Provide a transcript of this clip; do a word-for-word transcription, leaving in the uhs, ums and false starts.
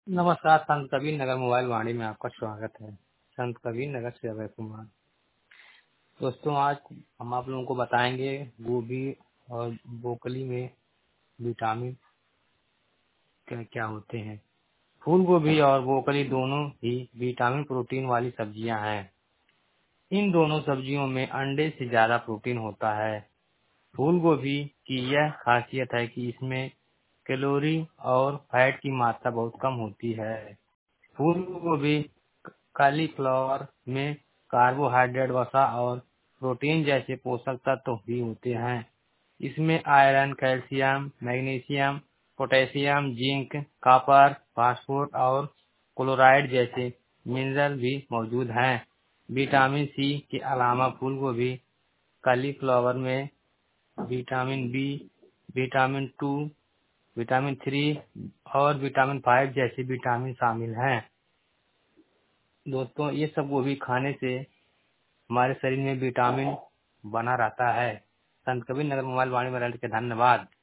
नमस्कार। संत कबीर नगर मोबाइल वाणी में आपका स्वागत है। संत कबीर नगर से अभय कुमार। दोस्तों, आज हम आप लोगों को बताएंगे गोभी और ब्रोकली में विटामिन क्या क्या होते हैं। फूल गोभी और ब्रोकली दोनों ही विटामिन प्रोटीन वाली सब्जियां हैं। इन दोनों सब्जियों में अंडे से ज्यादा प्रोटीन होता है। फूल गोभी की यह खासियत है कि इसमें कैलोरी और फैट की मात्रा बहुत कम होती है। फूल गोभी कॉलीफ्लावर में कार्बोहाइड्रेट, वसा और प्रोटीन जैसे पोषक तत्व भी होते हैं। इसमें iron, calcium, magnesium, potassium, zinc, copper, phosphorus और क्लोराइड जैसे मिनरल भी मौजूद हैं। विटामिन सी के अलावा फूल गोभी कॉलीफ्लावर में vitamin B, vitamin two, vitamin three और विटामिन फाइव जैसे विटामिन शामिल हैं। दोस्तों, ये सब गोभी खाने से हमारे शरीर में विटामिन बना रहता है। संत कबीर नगर मोबाइल वाणी में रहने के धन्यवाद।